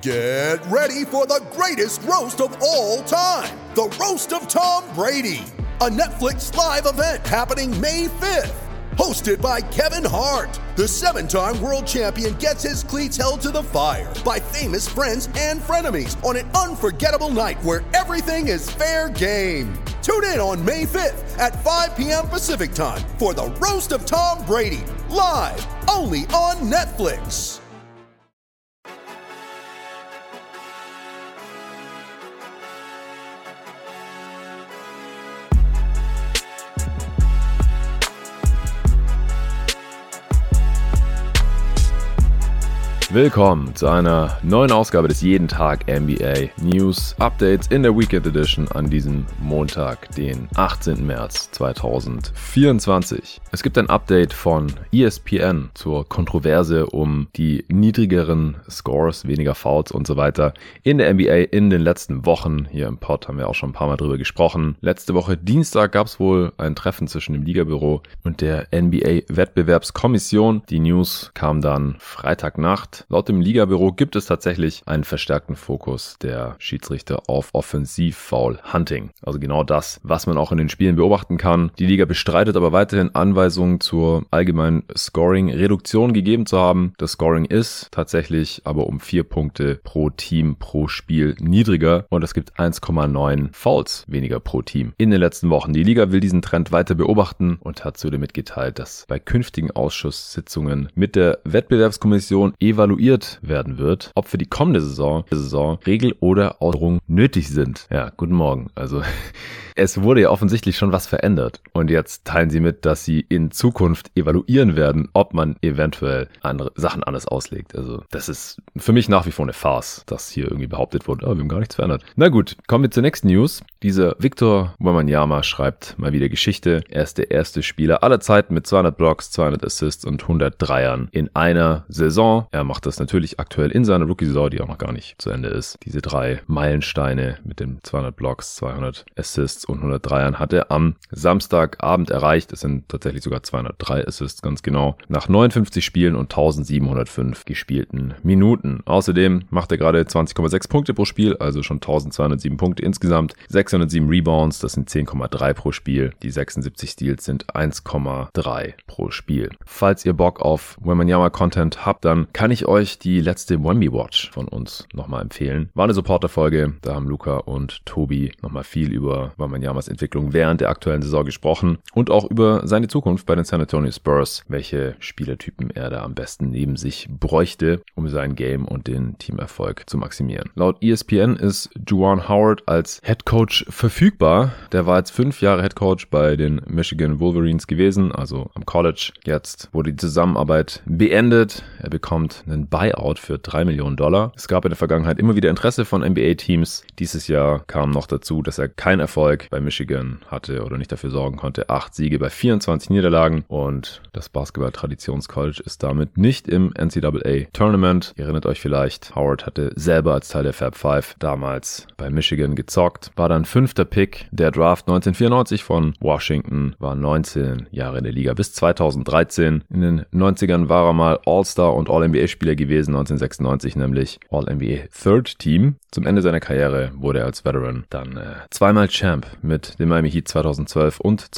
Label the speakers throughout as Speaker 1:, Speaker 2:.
Speaker 1: Get ready for the greatest roast of all time, the Roast of Tom Brady, a Netflix live event happening May 5th. Hosted by Kevin Hart, the 7-time world champion gets his cleats held to the fire by famous friends and frenemies on an unforgettable night where everything is fair game. Tune in on May 5th at 5 p.m. Pacific time for the Roast of Tom Brady, live only on Netflix.
Speaker 2: Willkommen zu einer neuen Ausgabe des Jeden Tag NBA News Updates in der Weekend Edition an diesem Montag, den 18. März 2024. Es gibt ein Update von ESPN zur Kontroverse um die niedrigeren Scores, weniger Fouls und so weiter in der NBA in den letzten Wochen. Hier im Pod haben wir auch schon ein paar Mal drüber gesprochen. Letzte Woche Dienstag gab es wohl ein Treffen zwischen dem Ligabüro und der NBA-Wettbewerbskommission. Die News kam dann Freitagnacht. Laut dem Ligabüro gibt es tatsächlich einen verstärkten Fokus der Schiedsrichter auf Offensiv-Foul-Hunting. Also genau das, was man auch in den Spielen beobachten kann. Die Liga bestreitet aber weiterhin Anweisungen zur allgemeinen Scoring-Reduktion gegeben zu haben. Das Scoring ist tatsächlich aber um 4 Punkte pro Team pro Spiel niedriger und es gibt 1,9 Fouls weniger pro Team in den letzten Wochen. Die Liga will diesen Trend weiter beobachten und hat zudem mitgeteilt, dass bei künftigen Ausschusssitzungen mit der Wettbewerbskommission evaluiert werden wird, ob für die kommende Saison Regel oder Änderungen nötig sind. Ja, guten Morgen. Also es wurde ja offensichtlich schon was verändert und jetzt teilen sie mit, dass sie in Zukunft evaluieren werden, ob man eventuell andere Sachen anders auslegt. Also das ist für mich nach wie vor eine Farce, dass hier irgendwie behauptet wurde, wir haben gar nichts verändert. Na gut, kommen wir zur nächsten News. Dieser Victor Wembanyama schreibt mal wieder Geschichte. Er ist der erste Spieler aller Zeiten mit 200 Blocks, 200 Assists und 100 Dreiern in einer Saison. Er macht das natürlich aktuell in seiner Rookie-Saison, die auch noch gar nicht zu Ende ist. Diese 3 Meilensteine mit den 200 Blocks, 200 Assists und 100 Dreiern hat er am Samstagabend erreicht. Es sind tatsächlich sogar 203 Assists, ganz genau, nach 59 Spielen und 1705 gespielten Minuten. Außerdem macht er gerade 20,6 Punkte pro Spiel, also schon 1207 Punkte insgesamt, 607 Rebounds, das sind 10,3 pro Spiel. Die 76 Steals sind 1,3 pro Spiel. Falls ihr Bock auf Wembanyama-Content habt, dann kann ich euch die letzte Wemby Watch von uns nochmal empfehlen. War eine Supporter-Folge, da haben Luca und Tobi nochmal viel über Wembanyamas Entwicklung während der aktuellen Saison gesprochen und auch über seine Zukunft bei den San Antonio Spurs, welche Spielertypen er da am besten neben sich bräuchte, um sein Game und den Teamerfolg zu maximieren. Laut ESPN ist Juwan Howard als Headcoach verfügbar. Der war jetzt 5 Jahre Headcoach bei den Michigan Wolverines gewesen, also am College. Jetzt wurde die Zusammenarbeit beendet. Er bekommt einen Buyout für $3 Millionen. Es gab in der Vergangenheit immer wieder Interesse von NBA-Teams. Dieses Jahr kam noch dazu, dass er keinen Erfolg bei Michigan hatte oder nicht dafür sorgen konnte. 8 Siege bei 24 Niederlagen und das Basketball-Traditions-College ist damit nicht im NCAA-Tournament. Ihr erinnert euch vielleicht, Howard hatte selber als Teil der Fab Five damals bei Michigan gezockt, war dann 5. Pick der Draft 1994 von Washington, war 19 Jahre in der Liga bis 2013. In den 90ern war er mal All-Star und All-NBA-Spieler gewesen, 1996 nämlich All-NBA Third Team. Zum Ende seiner Karriere wurde er als Veteran dann zweimal Champ mit dem Miami Heat 2012 und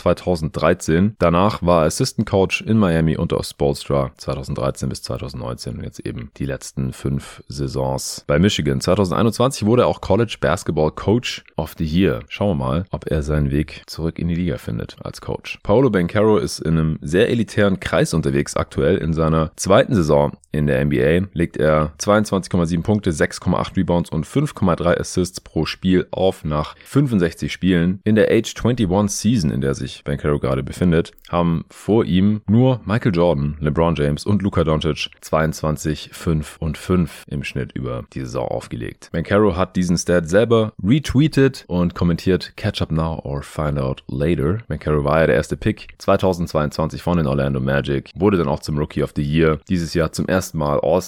Speaker 2: 2013. Danach war er Assistant Coach in Miami unter Spoelstra 2013 bis 2019 und jetzt eben die letzten 5 Saisons bei Michigan. 2021 wurde er auch College Basketball Coach of the Year. Schauen wir mal, ob er seinen Weg zurück in die Liga findet als Coach. Paolo Banchero ist in einem sehr elitären Kreis unterwegs aktuell. In seiner 2. Saison in der NBA legt er 22,7 Punkte, 6,8 Rebounds und 5,3 Assists pro Spiel auf nach 65 Spielen. In der Age 21 Season, in der sich Banchero gerade befindet, haben vor ihm nur Michael Jordan, LeBron James und Luka Doncic 22, 5 und 5 im Schnitt über die Saison aufgelegt. Banchero hat diesen Stat selber retweetet und kommentiert Catch up now or find out later. Banchero war ja der erste Pick 2022 von den Orlando Magic, wurde dann auch zum Rookie of the Year. Dieses Jahr zum ersten Mal All-Star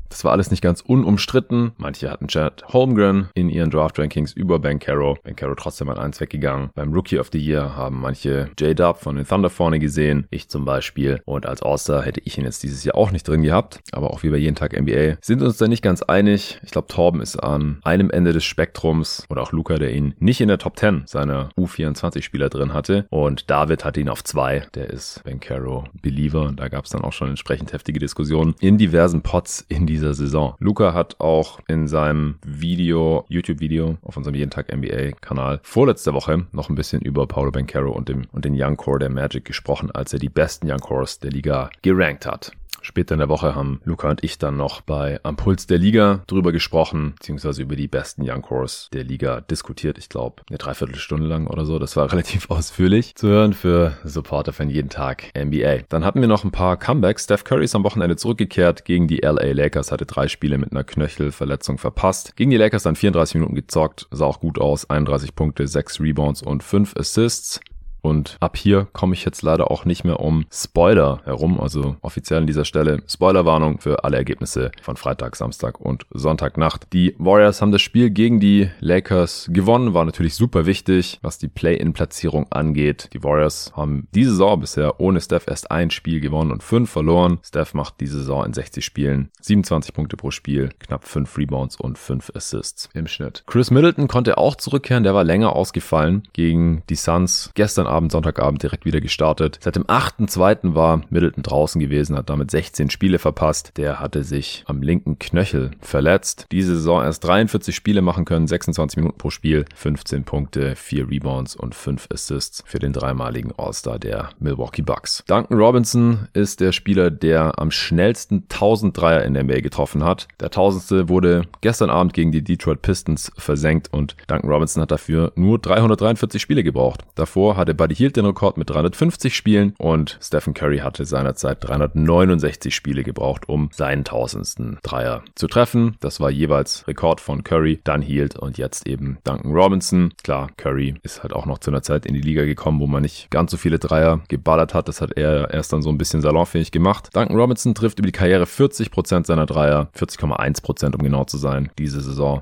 Speaker 2: Das war alles nicht ganz unumstritten. Manche hatten Chet Holmgren in ihren Draft-Rankings über Banchero. Banchero trotzdem an 1 weggegangen. Beim Rookie of the Year haben manche J-Dub von den Thunder vorne gesehen. Ich zum Beispiel. Und als All-Star hätte ich ihn jetzt dieses Jahr auch nicht drin gehabt. Aber auch wie bei jeden Tag NBA sind uns da nicht ganz einig. Ich glaube, Torben ist an einem Ende des Spektrums oder auch Luca, der ihn nicht in der Top 10 seiner U24-Spieler drin hatte. Und David hatte ihn auf 2. Der ist Banchero-Believer. Und da gab es dann auch schon entsprechend heftige Diskussionen in diversen Pods in dieser Saison. Luca hat auch in seinem YouTube-Video auf unserem Jeden Tag NBA-Kanal vorletzte Woche noch ein bisschen über Paolo Banchero und den Young Core der Magic gesprochen, als er die besten Young Cores der Liga gerankt hat. Später in der Woche haben Luca und ich dann noch bei Am Puls der Liga drüber gesprochen, beziehungsweise über die besten Young Cores der Liga diskutiert. Ich glaube, eine Dreiviertelstunde lang oder so. Das war relativ ausführlich zu hören für Supporter von Jeden Tag NBA. Dann hatten wir noch ein paar Comebacks. Steph Curry ist am Wochenende zurückgekehrt gegen die LA Lakers, hatte 3 Spiele mit einer Knöchelverletzung verpasst. Gegen die Lakers dann 34 Minuten gezockt, sah auch gut aus. 31 Punkte, 6 Rebounds und 5 Assists. Und ab hier komme ich jetzt leider auch nicht mehr um Spoiler herum, also offiziell an dieser Stelle Spoilerwarnung für alle Ergebnisse von Freitag, Samstag und Sonntagnacht. Die Warriors haben das Spiel gegen die Lakers gewonnen, war natürlich super wichtig, was die Play-In-Platzierung angeht. Die Warriors haben diese Saison bisher ohne Steph erst 1 Spiel gewonnen und 5 verloren. Steph macht diese Saison in 60 Spielen 27 Punkte pro Spiel, knapp 5 Rebounds und 5 Assists im Schnitt. Chris Middleton konnte auch zurückkehren, der war länger ausgefallen gegen die Suns. Gestern Sonntagabend direkt wieder gestartet. Seit dem 8.2. war Middleton draußen gewesen, hat damit 16 Spiele verpasst. Der hatte sich am linken Knöchel verletzt. Diese Saison erst 43 Spiele machen können, 26 Minuten pro Spiel, 15 Punkte, 4 Rebounds und 5 Assists für den dreimaligen All-Star der Milwaukee Bucks. Duncan Robinson ist der Spieler, der am schnellsten 1000 Dreier in der NBA getroffen hat. Der 1000. wurde gestern Abend gegen die Detroit Pistons versenkt und Duncan Robinson hat dafür nur 343 Spiele gebraucht. Davor hatte Buddy Hield den Rekord mit 350 Spielen und Stephen Curry hatte seinerzeit 369 Spiele gebraucht, um seinen 1000. Dreier zu treffen. Das war jeweils Rekord von Curry, dann Hield und jetzt eben Duncan Robinson. Klar, Curry ist halt auch noch zu einer Zeit in die Liga gekommen, wo man nicht ganz so viele Dreier geballert hat. Das hat er erst dann so ein bisschen salonfähig gemacht. Duncan Robinson trifft über die Karriere 40% seiner Dreier, 40,1% um genau zu sein. Diese Saison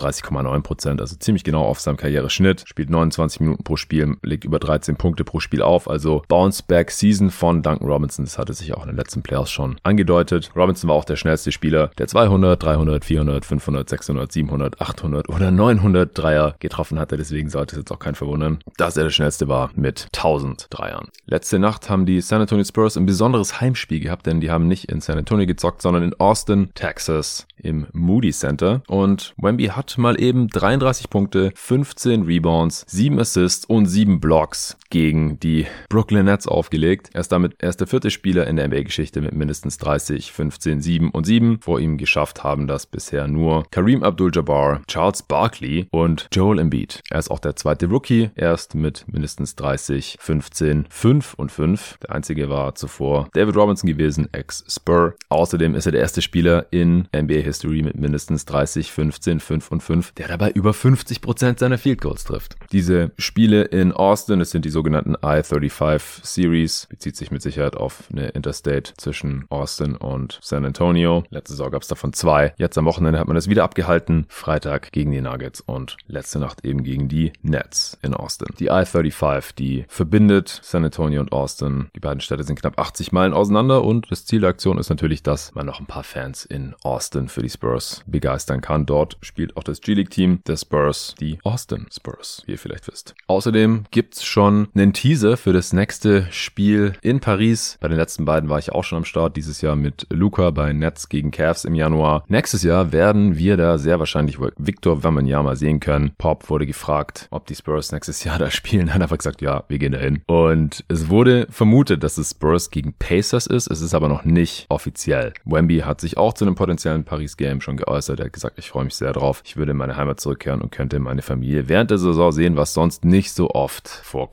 Speaker 2: 39,9%, also ziemlich genau auf seinem Karriereschnitt. Spielt 29 Minuten pro Spiel, legt über 13 Punkte pro Spiel auf, also Bounce-Back-Season von Duncan Robinson. Das hatte sich auch in den letzten Playoffs schon angedeutet. Robinson war auch der schnellste Spieler, der 200, 300, 400, 500, 600, 700, 800 oder 900 Dreier getroffen hatte. Deswegen sollte es jetzt auch kein verwundern, dass er der schnellste war mit 1000 Dreiern. Letzte Nacht haben die San Antonio Spurs ein besonderes Heimspiel gehabt, denn die haben nicht in San Antonio gezockt, sondern in Austin, Texas im Moody Center. Und Wemby hat mal eben 33 Punkte, 15 Rebounds, 7 Assists und 7 Blocks gegen die Brooklyn Nets aufgelegt. Er ist damit erst der 4. Spieler in der NBA-Geschichte mit mindestens 30, 15, 7 und 7. Vor ihm geschafft haben das bisher nur Kareem Abdul-Jabbar, Charles Barkley und Joel Embiid. Er ist auch der 2. Rookie, erst mit mindestens 30, 15, 5 und 5. Der einzige war zuvor David Robinson gewesen, ex-Spur. Außerdem ist er der erste Spieler in NBA-History mit mindestens 30, 15, 5 und 5, der dabei über 50% seiner Field Goals trifft. Diese Spiele in Austin, das sind die sogenannten I-35 Series, bezieht sich mit Sicherheit auf eine Interstate zwischen Austin und San Antonio. Letzte Saison gab es davon 2. Jetzt am Wochenende hat man das wieder abgehalten. Freitag gegen die Nuggets und letzte Nacht eben gegen die Nets in Austin. Die I-35, die verbindet San Antonio und Austin. Die beiden Städte sind knapp 80 Meilen auseinander und das Ziel der Aktion ist natürlich, dass man noch ein paar Fans in Austin für die Spurs begeistern kann. Dort spielt auch das G-League-Team der Spurs, die Austin Spurs, wie ihr vielleicht wisst. Außerdem gibt's schon einen Teaser für das nächste Spiel in Paris. Bei den letzten beiden war ich auch schon am Start. Dieses Jahr mit Luca bei Nets gegen Cavs im Januar. Nächstes Jahr werden wir da sehr wahrscheinlich Victor Wembanyama sehen können. Pop wurde gefragt, ob die Spurs nächstes Jahr da spielen. Hat einfach gesagt, ja, wir gehen dahin. Und es wurde vermutet, dass es Spurs gegen Pacers ist. Es ist aber noch nicht offiziell. Wemby hat sich auch zu einem potenziellen Paris-Game schon geäußert. Er hat gesagt, ich freue mich sehr drauf. Ich würde in meine Heimat zurückkehren und könnte meine Familie während der Saison sehen, was sonst nicht so oft vorkommt.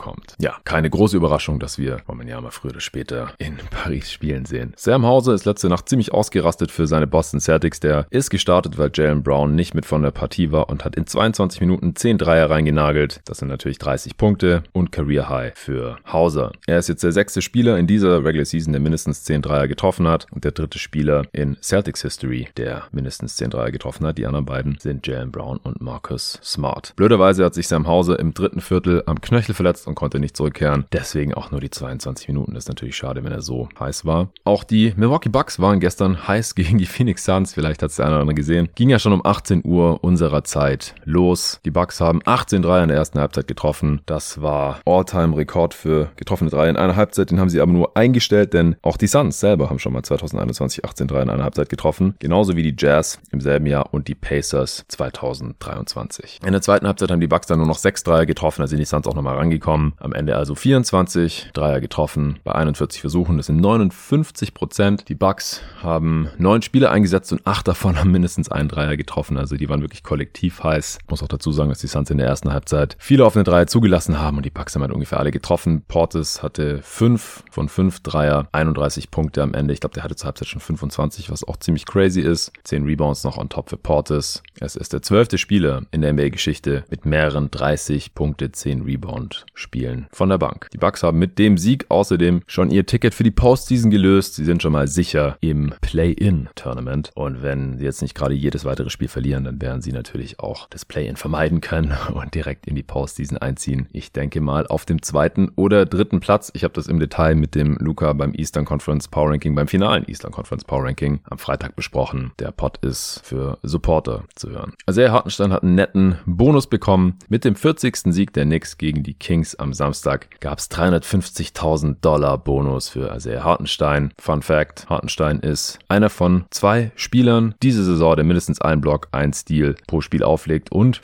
Speaker 2: bekommt. Ja, keine große Überraschung, dass wir Wembanyama früher oder später in Paris spielen sehen. Sam Hauser ist letzte Nacht ziemlich ausgerastet für seine Boston Celtics. Der ist gestartet, weil Jaylen Brown nicht mit von der Partie war und hat in 22 Minuten 10 Dreier reingenagelt. Das sind natürlich 30 Punkte und Career High für Hauser. Er ist jetzt der 6. Spieler in dieser Regular Season, der mindestens 10 Dreier getroffen hat und der 3. Spieler in Celtics History, der mindestens 10 Dreier getroffen hat. Die anderen beiden sind Jaylen Brown und Marcus Smart. Blöderweise hat sich Sam Hauser im 3. Viertel am Knöchel verletzt und konnte nicht zurückkehren. Deswegen auch nur die 22 Minuten. Das ist natürlich schade, wenn er so heiß war. Auch die Milwaukee Bucks waren gestern heiß gegen die Phoenix Suns. Vielleicht hat es der eine oder andere gesehen. Ging ja schon um 18 Uhr unserer Zeit los. Die Bucks haben 18 Dreier in der ersten Halbzeit getroffen. Das war All-Time-Rekord für getroffene Dreier in einer Halbzeit. Den haben sie aber nur eingestellt, denn auch die Suns selber haben schon mal 2021 18 Dreier in einer Halbzeit getroffen. Genauso wie die Jazz im selben Jahr und die Pacers 2023. In der zweiten Halbzeit haben die Bucks dann nur noch 6 Dreier getroffen. Da sind die Suns auch nochmal rangekommen. Am Ende also 24 Dreier getroffen bei 41 Versuchen. Das sind 59%. Die Bucks haben 9 Spieler eingesetzt und 8 davon haben mindestens einen Dreier getroffen. Also die waren wirklich kollektiv heiß. Ich muss auch dazu sagen, dass die Suns in der ersten Halbzeit viele offene Dreier zugelassen haben und die Bucks haben halt ungefähr alle getroffen. Portis hatte 5 von 5 Dreier, 31 Punkte am Ende. Ich glaube, der hatte zur Halbzeit schon 25, was auch ziemlich crazy ist. 10 Rebounds noch on top für Portis. Es ist der 12. Spieler in der NBA-Geschichte mit mehreren 30 Punkte, 10 Rebound-Spielen von der Bank. Die Bucks haben mit dem Sieg außerdem schon ihr Ticket für die Postseason gelöst. Sie sind schon mal sicher im Play-In-Tournament. Und wenn sie jetzt nicht gerade jedes weitere Spiel verlieren, dann werden sie natürlich auch das Play-In vermeiden können und direkt in die Postseason einziehen. Ich denke mal auf dem 2. oder 3. Platz. Ich habe das im Detail mit dem Luca beim Eastern Conference Power Ranking, beim finalen Eastern Conference Power Ranking am Freitag besprochen. Der Pod ist für Supporter zu hören. Isaiah Hartenstein hat einen netten Bonus bekommen. Mit dem 40. Sieg der Knicks gegen die Kings am Samstag gab es $350.000 Bonus für Isaiah Hartenstein. Fun Fact, Hartenstein ist einer von 2 Spielern diese Saison, der mindestens einen Block, einen Steal pro Spiel auflegt und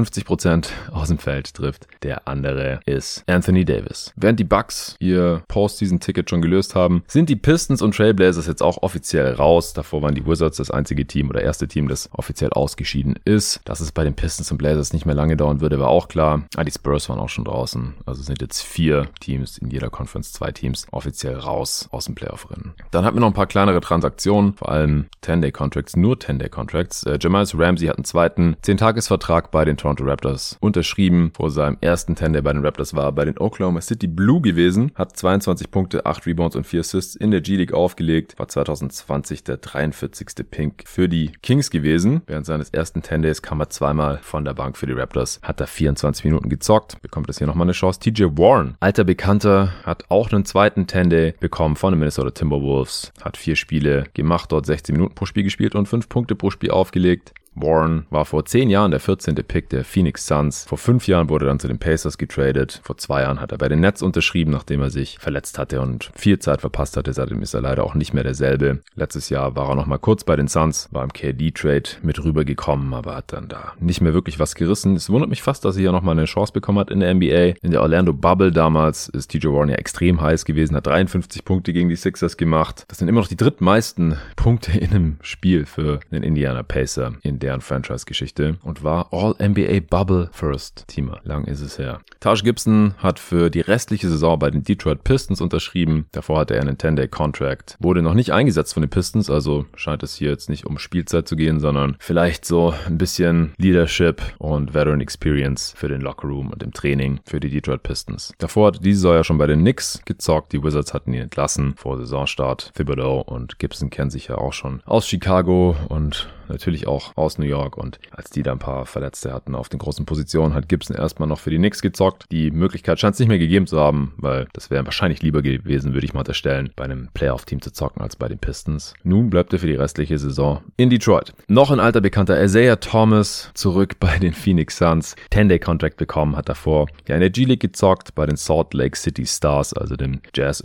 Speaker 2: 55% aus dem Feld trifft. Der andere ist Anthony Davis. Während die Bucks ihr Postseason-Ticket schon gelöst haben, sind die Pistons und Trailblazers jetzt auch offiziell raus. Davor waren die Wizards das einzige Team oder erste Team, das offiziell ausgeschieden ist. Dass es bei den Pistons und Blazers nicht mehr lange dauern würde, war auch klar. Die Spurs waren auch schon draußen. Also es sind jetzt 4 Teams in jeder Conference, 2 Teams offiziell raus aus dem Playoff-Rennen. Dann hatten wir noch ein paar kleinere Transaktionen, vor allem 10-Day-Contracts, nur 10-Day-Contracts. Jamarcus Ramsey hat einen zweiten 10-Tages-Vertrag bei den Toronto Raptors unterschrieben. Vor seinem ersten 10-Day bei den Raptors war er bei den Oklahoma City Blue gewesen, hat 22 Punkte, 8 Rebounds und 4 Assists in der G-League aufgelegt, war 2020 der 43. Pick für die Kings gewesen. Während seines ersten 10-Days kam er zweimal von der Bank für die Raptors, hat da 24 Minuten gezockt, bekommt das hier nochmal eine Chance. TJ Warren, alter Bekannter, hat auch einen zweiten 10-Day bekommen von den Minnesota Timberwolves, hat 4 Spiele gemacht, dort 16 Minuten pro Spiel gespielt und 5 Punkte pro Spiel aufgelegt. Warren war vor 10 Jahren der 14. Pick der Phoenix Suns. Vor 5 Jahren wurde er dann zu den Pacers getradet. Vor 2 Jahren hat er bei den Nets unterschrieben, nachdem er sich verletzt hatte und viel Zeit verpasst hatte. Seitdem ist er leider auch nicht mehr derselbe. Letztes Jahr war er noch mal kurz bei den Suns, war im KD-Trade mit rübergekommen, aber hat dann da nicht mehr wirklich was gerissen. Es wundert mich fast, dass er hier noch mal eine Chance bekommen hat in der NBA. In der Orlando Bubble damals ist TJ Warren ja extrem heiß gewesen, hat 53 Punkte gegen die Sixers gemacht. Das sind immer noch die drittmeisten Punkte in einem Spiel für den Indiana Pacer in deren Franchise-Geschichte und war All-NBA Bubble First Teamer. Lang ist es her. Taj Gibson hat für die restliche Saison bei den Detroit Pistons unterschrieben. Davor hatte er einen 10-Day-Contract. Wurde noch nicht eingesetzt von den Pistons, also scheint es hier jetzt nicht um Spielzeit zu gehen, sondern vielleicht so ein bisschen Leadership und Veteran Experience für den Lockerroom und im Training für die Detroit Pistons. Davor hatte diese Saison ja schon bei den Knicks gezockt. Die Wizards hatten ihn entlassen vor Saisonstart. Thibodeau und Gibson kennen sich ja auch schon aus Chicago und natürlich auch aus New York, und als die da ein paar Verletzte hatten auf den großen Positionen, hat Gibson erstmal noch für die Knicks gezockt. Die Möglichkeit scheint es nicht mehr gegeben zu haben, weil das wäre wahrscheinlich lieber gewesen, würde ich mal unterstellen, bei einem Playoff-Team zu zocken als bei den Pistons. Nun bleibt er für die restliche Saison in Detroit. Noch ein alter Bekannter, Isaiah Thomas, zurück bei den Phoenix Suns. 10-Day-Contract bekommen, hat davor ja in der G-League gezockt, bei den Salt Lake City Stars, also dem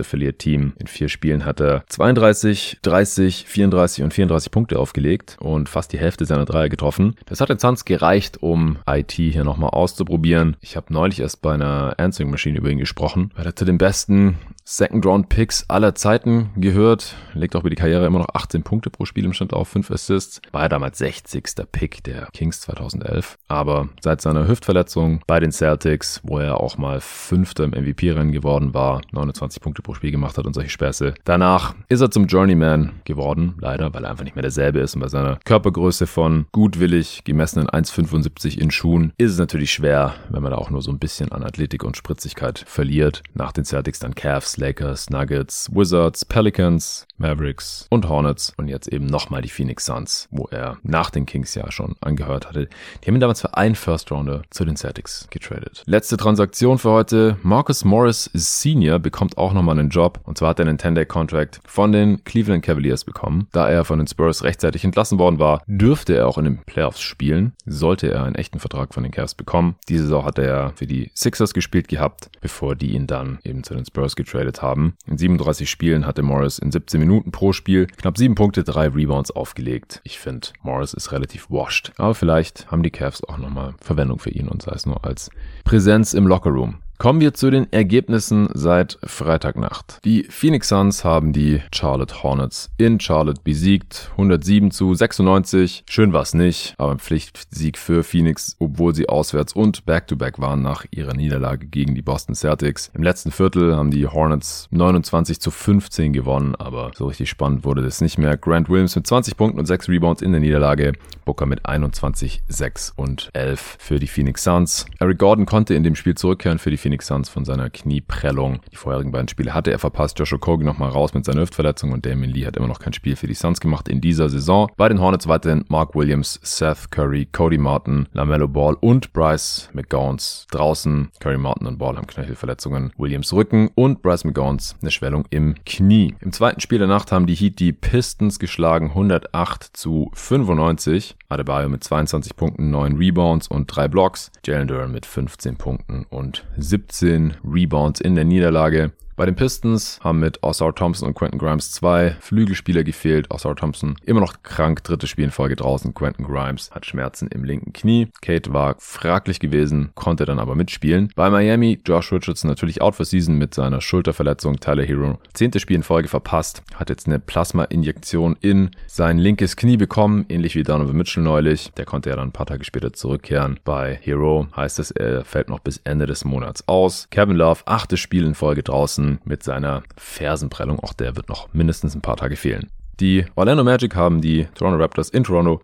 Speaker 2: Jazz-Affiliate-Team. In 4 Spielen hat er 32, 30, 34 und 34 Punkte aufgelegt und fast die Hälfte seiner Dreier getroffen. Das hat den Suns gereicht, um IT hier nochmal auszuprobieren. Ich habe neulich erst bei einer Answering Machine über ihn gesprochen, weil er zu den besten Second-Round-Picks aller Zeiten gehört. Legt auch über die Karriere immer noch 18 Punkte pro Spiel im Schnitt auf, 5 Assists. War ja damals 60. Pick der Kings 2011. Aber seit seiner Hüftverletzung bei den Celtics, wo er auch mal 5. im MVP-Rennen geworden war, 29 Punkte pro Spiel gemacht hat und solche Späße. Danach ist er zum Journeyman geworden, leider, weil er einfach nicht mehr derselbe ist. Und bei seiner Körpergröße von gutwillig gemessenen 1,75 in Schuhen ist es natürlich schwer, wenn man da auch nur so ein bisschen an Athletik und Spritzigkeit verliert. Nach den Celtics dann Cavs, Lakers, Nuggets, Wizards, Pelicans, Mavericks und Hornets und jetzt eben nochmal die Phoenix Suns, wo er nach den Kings ja schon angehört hatte. Die haben ihn damals für einen First-Rounder zu den Celtics getradet. Letzte Transaktion für heute. Marcus Morris Sr. bekommt auch nochmal einen Job und zwar hat er einen 10-Day-Contract von den Cleveland Cavaliers bekommen. Da er von den Spurs rechtzeitig entlassen worden war, dürfte er auch in den Playoffs spielen, sollte er einen echten Vertrag von den Cavs bekommen. Diese Saison hat er ja für die Sixers gespielt gehabt, bevor die ihn dann eben zu den Spurs getradet haben. In 37 Spielen hatte Morris in 17 Minuten pro Spiel knapp 7 Punkte, 3 Rebounds aufgelegt. Ich finde, Morris ist relativ washed. Aber vielleicht haben die Cavs auch nochmal Verwendung für ihn und sei es nur als Präsenz im Lockerroom. Kommen wir zu den Ergebnissen seit Freitagnacht. Die Phoenix Suns haben die Charlotte Hornets in Charlotte besiegt. 107-96. Schön war es nicht, aber ein Pflichtsieg für Phoenix, obwohl sie auswärts und Back-to-Back waren nach ihrer Niederlage gegen die Boston Celtics. Im letzten Viertel haben die Hornets 29-15 gewonnen, aber so richtig spannend wurde das nicht mehr. Grant Williams mit 20 Punkten und 6 Rebounds in der Niederlage. Booker mit 21, 6 und 11 für die Phoenix Suns. Eric Gordon konnte in dem Spiel zurückkehren für die Phoenix Suns von seiner Knieprellung. Die vorherigen beiden Spiele hatte er verpasst. Josh Okogie nochmal raus mit seiner Hüftverletzung und Damian Lee hat immer noch kein Spiel für die Suns gemacht in dieser Saison. Bei den Hornets weiterhin Mark Williams, Seth Curry, Cody Martin, LaMelo Ball und Bryce McGowens draußen. Curry, Martin und Ball haben Knöchelverletzungen. Williams Rücken und Bryce McGowens eine Schwellung im Knie. Im zweiten Spiel der Nacht haben die Heat die Pistons geschlagen. 108-95. Adebayo mit 22 Punkten, 9 Rebounds und 3 Blocks. Jalen Duren mit 15 Punkten und 17 Rebounds in der Niederlage. Bei den Pistons haben mit Ausar Thompson und Quentin Grimes 2 Flügelspieler gefehlt. Ausar Thompson immer noch krank, drittes Spiel in Folge draußen. Quentin Grimes hat Schmerzen im linken Knie. Kate war fraglich gewesen, konnte dann aber mitspielen. Bei Miami, Josh Richardson natürlich out for season mit seiner Schulterverletzung. Tyler Hero, 10. Spiel in Folge verpasst, hat jetzt eine Plasma-Injektion in sein linkes Knie bekommen, ähnlich wie Donovan Mitchell neulich. Der konnte ja dann ein paar Tage später zurückkehren. Bei Hero heißt es, er fällt noch bis Ende des Monats aus. Kevin Love, 8. Spiel in Folge draußen mit seiner Fersenprellung. Auch der wird noch mindestens ein paar Tage fehlen. Die Orlando Magic haben die Toronto Raptors in Toronto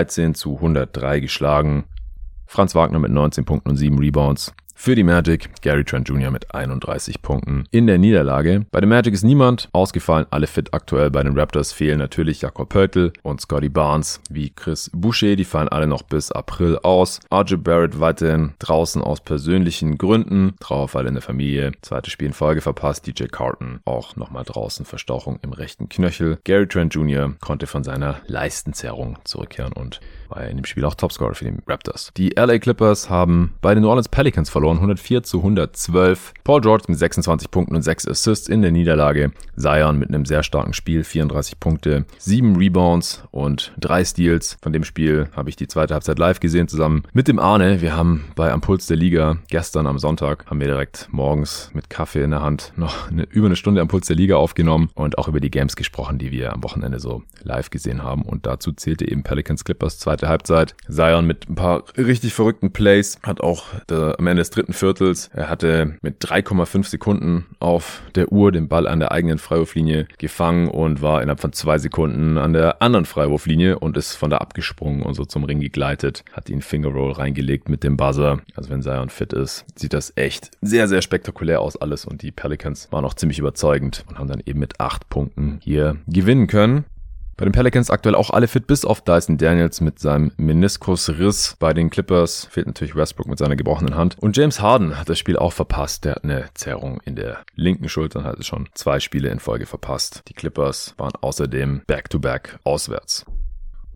Speaker 2: 113-103 geschlagen. Franz Wagner mit 19 Punkten und 7 Rebounds. Für die Magic Gary Trent Jr. mit 31 Punkten in der Niederlage. Bei den Magic ist niemand ausgefallen, alle fit aktuell. Bei den Raptors fehlen natürlich Jakob Poeltl und Scotty Barnes wie Chris Boucher. Die fallen alle noch bis April aus. RJ Barrett weiterhin draußen aus persönlichen Gründen. Trauerfall in der Familie. Zweites Spiel in Folge verpasst. DJ Carton auch nochmal draußen. Verstauchung im rechten Knöchel. Gary Trent Jr. konnte von seiner Leistenzerrung zurückkehren und war in dem Spiel auch Topscorer für die Raptors. Die LA Clippers haben bei den New Orleans Pelicans verloren, 104-112. Paul George mit 26 Punkten und 6 Assists in der Niederlage. Zion mit einem sehr starken Spiel, 34 Punkte, 7 Rebounds und 3 Steals. Von dem Spiel habe ich die zweite Halbzeit live gesehen, zusammen mit dem Arne. Wir haben bei Am Puls der Liga gestern am Sonntag, haben wir direkt morgens mit Kaffee in der Hand noch über eine Stunde Am Puls der Liga aufgenommen und auch über die Games gesprochen, die wir am Wochenende so live gesehen haben. Und dazu zählte eben Pelicans Clippers zweite Halbzeit. Zion mit ein paar richtig verrückten Plays, hat auch am Ende des dritten Viertels, er hatte mit 3,5 Sekunden auf der Uhr den Ball an der eigenen Freiwurflinie gefangen und war innerhalb von 2 Sekunden an der anderen Freiwurflinie und ist von da abgesprungen und so zum Ring gegleitet, hat ihn Fingerroll reingelegt mit dem Buzzer. Also wenn Zion fit ist, sieht das echt sehr, sehr spektakulär aus alles und die Pelicans waren auch ziemlich überzeugend und haben dann eben mit 8 Punkten hier gewinnen können. Bei den Pelicans aktuell auch alle fit, bis auf Dyson Daniels mit seinem Meniskusriss. Bei den Clippers fehlt natürlich Westbrook mit seiner gebrochenen Hand. Und James Harden hat das Spiel auch verpasst. Der hat eine Zerrung in der linken Schulter und hat schon 2 Spiele in Folge verpasst. Die Clippers waren außerdem Back-to-Back auswärts.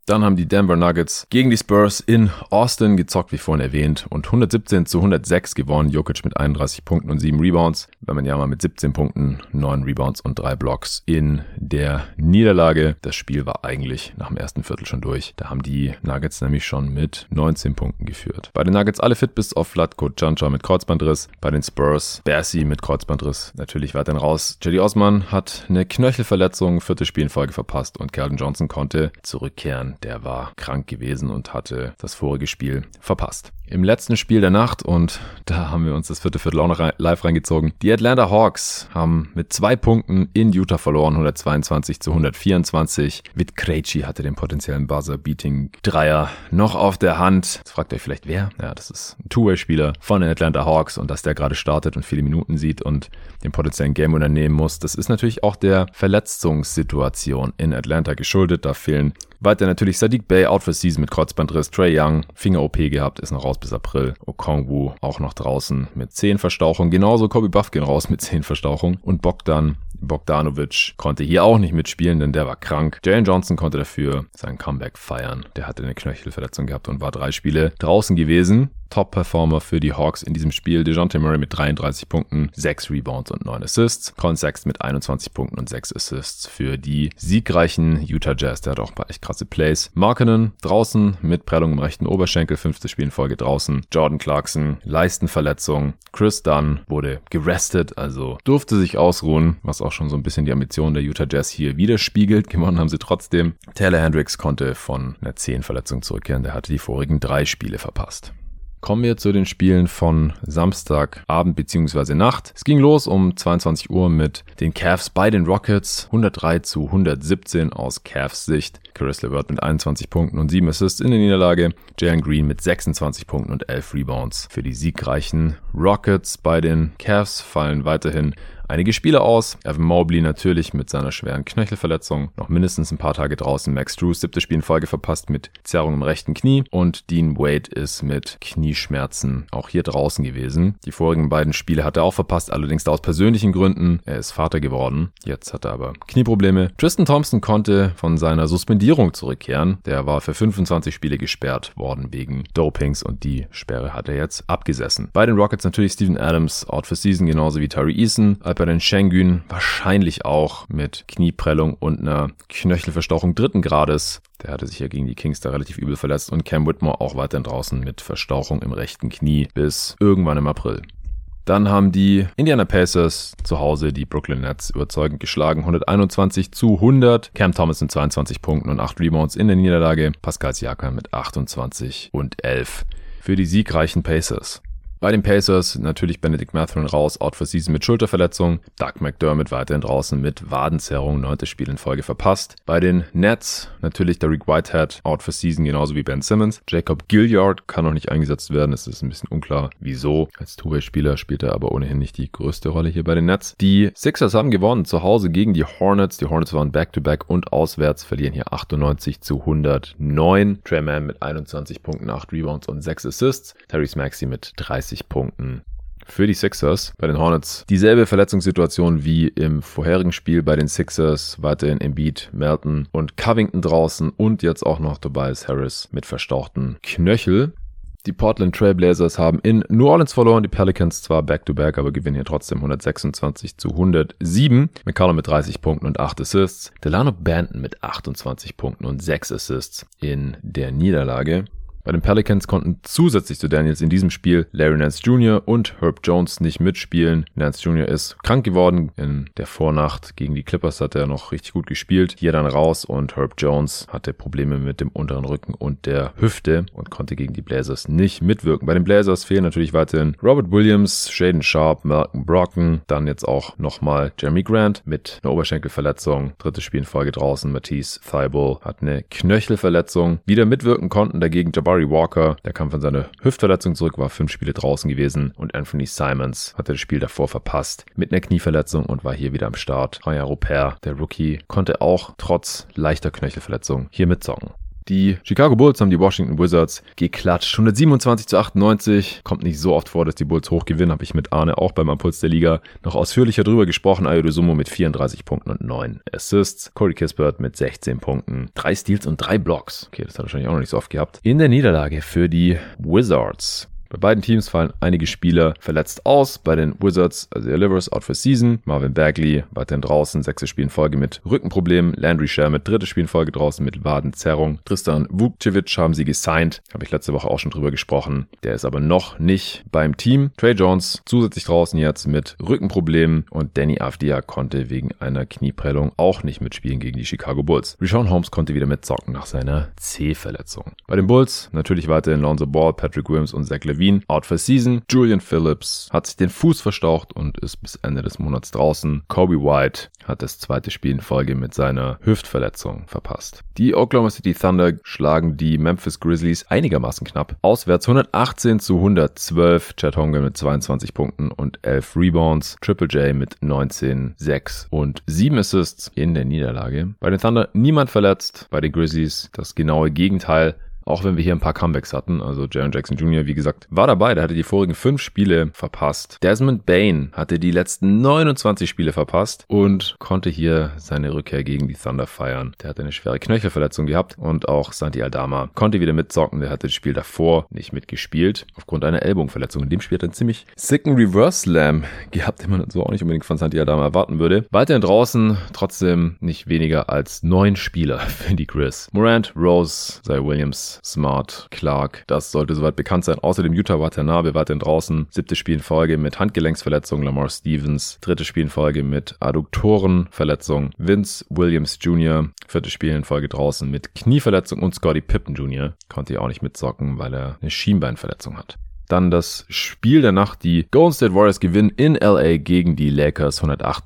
Speaker 2: Dann haben die Denver Nuggets gegen die Spurs in Austin gezockt, wie vorhin erwähnt, und 117-106 gewonnen. Jokic mit 31 Punkten und 7 Rebounds. Wenn man ja mal mit 17 Punkten, 9 Rebounds und 3 Blocks in der Niederlage. Das Spiel war eigentlich nach dem ersten Viertel schon durch. Da haben die Nuggets nämlich schon mit 19 Punkten geführt. Bei den Nuggets alle fit bis auf Vlatko Cancar mit Kreuzbandriss. Bei den Spurs Bassey mit Kreuzbandriss natürlich weiterhin raus. Cedi Osman hat eine Knöchelverletzung, 4. Spiel in Folge verpasst und Keldon Johnson konnte zurückkehren. Der war krank gewesen und hatte das vorige Spiel verpasst. Im letzten Spiel der Nacht, und da haben wir uns das 4. Viertel auch noch live reingezogen, die Atlanta Hawks haben mit 2 Punkten in Utah verloren, 122-124. Vit Krejci hatte den potenziellen Buzzer-Beating-Dreier noch auf der Hand. Jetzt fragt ihr euch vielleicht, wer? Ja, das ist ein Two-Way-Spieler von den Atlanta Hawks, und dass der gerade startet und viele Minuten sieht und den potenziellen Game-Winner nehmen muss, das ist natürlich auch der Verletzungssituation in Atlanta geschuldet. Da fehlen weiter natürlich Sadiq Bey, out for season mit Kreuzbandriss. Trae Young, Finger-OP gehabt, ist noch raus bis April. Okongwu auch noch draußen mit 10 Verstauchungen. Genauso Kobe Buffkin raus mit 10 Verstauchungen. Und Bogdanovic konnte hier auch nicht mitspielen, denn der war krank. Jalen Johnson konnte dafür sein Comeback feiern. Der hatte eine Knöchelverletzung gehabt und war 3 Spiele draußen gewesen. Top-Performer für die Hawks in diesem Spiel. DeJounte Murray mit 33 Punkten, 6 Rebounds und 9 Assists. Colin Sexton mit 21 Punkten und 6 Assists für die siegreichen Utah Jazz. Der hat auch ein paar echt krasse Plays. Markkanen draußen mit Prellung im rechten Oberschenkel, 5. Spiel in Folge draußen. Jordan Clarkson, Leistenverletzung. Chris Dunn wurde gerestet, also durfte sich ausruhen, was auch schon so ein bisschen die Ambitionen der Utah Jazz hier widerspiegelt. Gewonnen haben sie trotzdem. Taylor Hendricks konnte von einer 10-Verletzung zurückkehren. Der hatte die vorigen 3 Spiele verpasst. Kommen wir zu den Spielen von Samstagabend bzw. Nacht. Es ging los um 22 Uhr mit den Cavs bei den Rockets. 103-117 aus Cavs Sicht. Caris LeVert mit 21 Punkten und 7 Assists in der Niederlage. Jalen Green mit 26 Punkten und 11 Rebounds. Für die siegreichen Rockets bei den Cavs fallen weiterhin einige Spieler aus. Evan Mobley natürlich mit seiner schweren Knöchelverletzung. Noch mindestens ein paar Tage draußen. Max Strus 7. Spiel in Folge verpasst mit Zerrung im rechten Knie. Und Dean Wade ist mit Knieschmerzen auch hier draußen gewesen. Die vorigen beiden Spiele hat er auch verpasst, allerdings da aus persönlichen Gründen. Er ist Vater geworden. Jetzt hat er aber Knieprobleme. Tristan Thompson konnte von seiner Suspendierung zurückkehren. Der war für 25 Spiele gesperrt worden wegen Dopings und die Sperre hat er jetzt abgesessen. Bei den Rockets natürlich Steven Adams out for season, genauso wie Tari Eason. Alperen Sengun wahrscheinlich auch mit Knieprellung und einer Knöchelverstauchung 3. Grades. Der hatte sich ja gegen die Kings da relativ übel verletzt. Und Cam Whitmore auch weiterhin draußen mit Verstauchung im rechten Knie bis irgendwann im April. Dann haben die Indiana Pacers zu Hause die Brooklyn Nets überzeugend geschlagen. 121-100. Cam Thomas mit 22 Punkten und 8 Rebounds in der Niederlage. Pascal Siakam mit 28 und 11 für die siegreichen Pacers. Bei den Pacers natürlich Benedict Mathurin raus, out for season mit Schulterverletzung. Doug McDermott weiterhin draußen mit Wadenzerrung, 9. Spiel in Folge verpasst. Bei den Nets natürlich Derek Whitehead, out for season, genauso wie Ben Simmons. Jacob Gilyard kann noch nicht eingesetzt werden, es ist ein bisschen unklar, wieso. Als Two-Way-Spieler spielt er aber ohnehin nicht die größte Rolle hier bei den Nets. Die Sixers haben gewonnen zu Hause gegen die Hornets. Die Hornets waren Back-to-Back und auswärts, verlieren hier 98-109. Trey Mann mit 21 Punkten, 8 Rebounds und 6 Assists. Tyrese Maxey mit 30 Punkten für die Sixers. Bei den Hornets dieselbe Verletzungssituation wie im vorherigen Spiel bei den Sixers. Weiterhin Embiid, Melton und Covington draußen und jetzt auch noch Tobias Harris mit verstauchten Knöchel. Die Portland Trail Blazers haben in New Orleans verloren. Die Pelicans zwar Back-to-Back, aber gewinnen hier trotzdem 126-107. McCollum mit 30 Punkten und 8 Assists. Delano Banton mit 28 Punkten und 6 Assists in der Niederlage. Bei den Pelicans konnten zusätzlich zu Daniels in diesem Spiel Larry Nance Jr. und Herb Jones nicht mitspielen. Nance Jr. ist krank geworden. In der Vornacht gegen die Clippers hat er noch richtig gut gespielt. Hier dann raus und Herb Jones hatte Probleme mit dem unteren Rücken und der Hüfte und konnte gegen die Blazers nicht mitwirken. Bei den Blazers fehlen natürlich weiterhin Robert Williams, Shaedon Sharpe, Malcolm Brogdon, dann jetzt auch nochmal Jeremy Grant mit einer Oberschenkelverletzung. 3. Spiel in Folge draußen. Matisse Thybulle hat eine Knöchelverletzung. Wieder mitwirken konnten dagegen Jabari Walker, der kam von seiner Hüftverletzung zurück, war 5 Spiele draußen gewesen und Anthony Simons hatte das Spiel davor verpasst mit einer Knieverletzung und war hier wieder am Start. Ryan Rupert, der Rookie, konnte auch trotz leichter Knöchelverletzung hier mitzocken. Die Chicago Bulls haben die Washington Wizards geklatscht. 127-98. Kommt nicht so oft vor, dass die Bulls hoch gewinnen. Habe ich mit Arne auch beim Impuls der Liga noch ausführlicher drüber gesprochen. Ayo Dosunmu mit 34 Punkten und 9 Assists. Corey Kispert mit 16 Punkten, 3 Steals und 3 Blocks. Okay, das hat er wahrscheinlich auch noch nicht so oft gehabt. In der Niederlage für die Wizards. Bei beiden Teams fallen einige Spieler verletzt aus. Bei den Wizards, also Livers out for season. Marvin Bagley weiterhin draußen, 6. Spiel in Folge mit Rückenproblemen. Landry Shamet, 3. Spiel in Folge draußen mit Wadenzerrung. Tristan Vukcevic haben sie gesigned. Habe ich letzte Woche auch schon drüber gesprochen. Der ist aber noch nicht beim Team. Trey Jones zusätzlich draußen jetzt mit Rückenproblemen. Und Danny Avdija konnte wegen einer Knieprellung auch nicht mitspielen gegen die Chicago Bulls. Richaun Holmes konnte wieder mitzocken nach seiner C-Verletzung. Bei den Bulls natürlich weiterhin Lonzo Ball, Patrick Williams und Zach LaVine out for season. Julian Phillips hat sich den Fuß verstaucht und ist bis Ende des Monats draußen. Kobe White hat das 2. Spiel in Folge mit seiner Hüftverletzung verpasst. Die Oklahoma City Thunder schlagen die Memphis Grizzlies einigermaßen knapp. Auswärts 118-112. Chet Holmgren mit 22 Punkten und 11 Rebounds. Triple J mit 19, 6 und 7 Assists in der Niederlage. Bei den Thunder niemand verletzt. Bei den Grizzlies das genaue Gegenteil. Auch wenn wir hier ein paar Comebacks hatten. Also Jaren Jackson Jr., wie gesagt, war dabei. Der hatte die vorigen 5 Spiele verpasst. Desmond Bane hatte die letzten 29 Spiele verpasst und konnte hier seine Rückkehr gegen die Thunder feiern. Der hatte eine schwere Knöchelverletzung gehabt und auch Santi Aldama konnte wieder mitzocken. Der hatte das Spiel davor nicht mitgespielt aufgrund einer Ellbogenverletzung. In dem Spiel hat er einen ziemlich sicken Reverse Slam gehabt, den man so auch nicht unbedingt von Santi Aldama erwarten würde. Weiterhin draußen trotzdem nicht weniger als 9 Spieler für die Grizz. Morant, Rose, Zion Williams, Smart, Clark, das sollte soweit bekannt sein. Außerdem Yuta Watanabe weiterhin draußen. 7. Spiel in Folge mit Handgelenksverletzung. Lamar Stevens. 3. Spiel in Folge mit Adduktorenverletzung. Vince Williams Jr. 4. Spiel in Folge draußen mit Knieverletzung. Und Scottie Pippen Jr. konnte ja auch nicht mitzocken, weil er eine Schienbeinverletzung hat. Dann das Spiel der Nacht. Die Golden State Warriors gewinnen in LA gegen die Lakers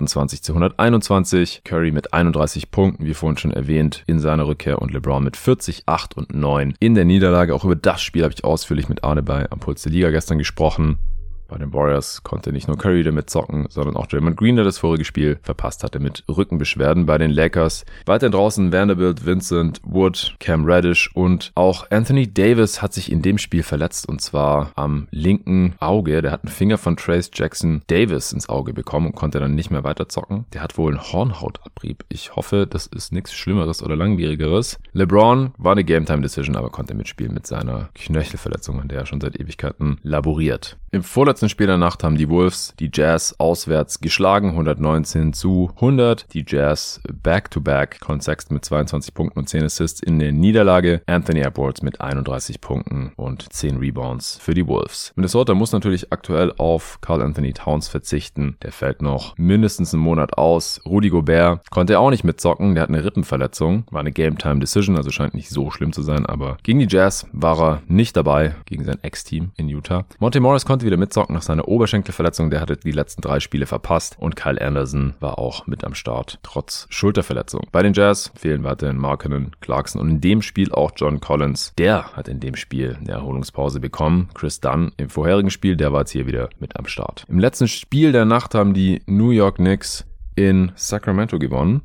Speaker 2: 128-121. Curry mit 31 Punkten, wie vorhin schon erwähnt, in seiner Rückkehr und LeBron mit 40, 8 und 9 in der Niederlage. Auch über das Spiel habe ich ausführlich mit Arne bei Am Puls der Liga gestern gesprochen. Bei den Warriors konnte nicht nur Curry damit zocken, sondern auch Draymond Green, der das vorige Spiel verpasst hatte mit Rückenbeschwerden. Bei den Lakers weiterhin draußen Vanderbilt, Vincent, Wood, Cam Reddish und auch Anthony Davis hat sich in dem Spiel verletzt und zwar am linken Auge. Der hat einen Finger von Trayce Jackson Davis ins Auge bekommen und konnte dann nicht mehr weiter zocken. Der hat wohl einen Hornhautabrieb. Ich hoffe, das ist nichts Schlimmeres oder Langwierigeres. LeBron war eine Game-Time-Decision, aber konnte mitspielen mit seiner Knöchelverletzung, an der er schon seit Ewigkeiten laboriert. Im vorletzten Spiel der Nacht haben die Wolves die Jazz auswärts geschlagen, 119-100. Die Jazz back-to-back. Colin Sexton mit 22 Punkten und 10 Assists in der Niederlage. Anthony Edwards mit 31 Punkten und 10 Rebounds für die Wolves. Minnesota muss natürlich aktuell auf Karl Anthony Towns verzichten. Der fällt noch mindestens einen Monat aus. Rudy Gobert konnte auch nicht mitzocken. Der hat eine Rippenverletzung. War eine Game-Time-Decision, also scheint nicht so schlimm zu sein. Aber gegen die Jazz war er nicht dabei, gegen sein Ex-Team in Utah. Monte Morris konnte wieder mitzocken nach seiner Oberschenkelverletzung. Der hatte die letzten 3 Spiele verpasst. Und Kyle Anderson war auch mit am Start, trotz Schulterverletzung. Bei den Jazz fehlen weiterhin Markkanen, Clarkson und in dem Spiel auch John Collins. Der hat in dem Spiel eine Erholungspause bekommen. Chris Dunn im vorherigen Spiel, der war jetzt hier wieder mit am Start. Im letzten Spiel der Nacht haben die New York Knicks in Sacramento gewonnen.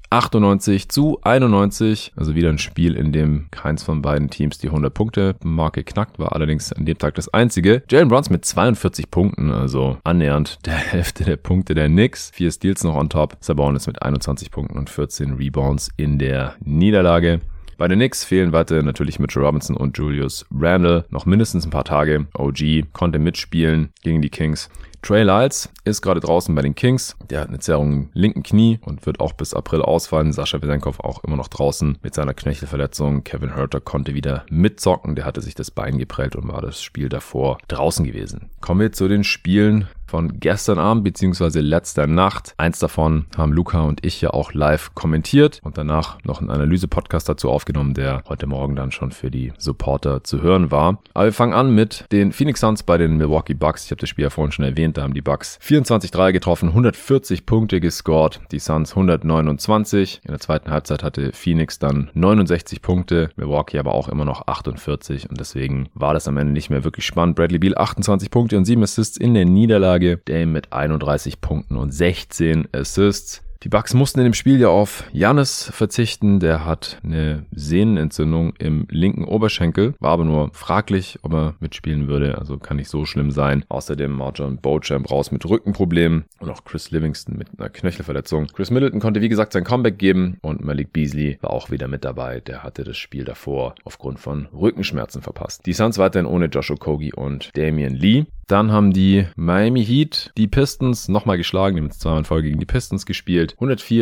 Speaker 2: 98-91. Also wieder ein Spiel, in dem keins von beiden Teams die 100-Punkte-Marke knackt. War allerdings an dem Tag das einzige. Jalen Brunson mit 42 Punkten, also annähernd der Hälfte der Punkte der Knicks. 4 Steals noch on top. Sabonis mit 21 Punkten und 14 Rebounds in der Niederlage. Bei den Knicks fehlen weiter natürlich Mitchell Robinson und Julius Randle. Noch mindestens ein paar Tage. OG konnte mitspielen gegen die Kings. Trey Lyles ist gerade draußen bei den Kings. Der hat eine Zerrung im linken Knie und wird auch bis April ausfallen. Sascha Vezenkov auch immer noch draußen mit seiner Knöchelverletzung. Kevin Huerter konnte wieder mitzocken. Der hatte sich das Bein geprellt und war das Spiel davor draußen gewesen. Kommen wir zu den Spielen von gestern Abend bzw. letzter Nacht. Eins davon haben Luca und ich ja auch live kommentiert und danach noch einen Analyse-Podcast dazu aufgenommen, der heute Morgen dann schon für die Supporter zu hören war. Aber wir fangen an mit den Phoenix Suns bei den Milwaukee Bucks. Ich habe das Spiel ja vorhin schon erwähnt, da haben die Bucks 24-3 getroffen, 140 Punkte gescored, die Suns 129. In der zweiten Halbzeit hatte Phoenix dann 69 Punkte, Milwaukee aber auch immer noch 48 und deswegen war das am Ende nicht mehr wirklich spannend. Bradley Beal 28 Punkte und 7 Assists in der Niederlage. Dame mit 31 Punkten und 16 Assists. Die Bucks mussten in dem Spiel ja auf Giannis verzichten. Der hat eine Sehnenentzündung im linken Oberschenkel. War aber nur fraglich, ob er mitspielen würde. Also kann nicht so schlimm sein. Außerdem Marjon Beauchamp raus mit Rückenproblemen und auch Chris Livingston mit einer Knöchelverletzung. Chris Middleton konnte wie gesagt sein Comeback geben und Malik Beasley war auch wieder mit dabei. Der hatte das Spiel davor aufgrund von Rückenschmerzen verpasst. Die Suns weiterhin ohne Josh Okogie und Damian Lee. Dann haben die Miami Heat die Pistons nochmal geschlagen. Die haben jetzt zweimal in Folge gegen die Pistons gespielt.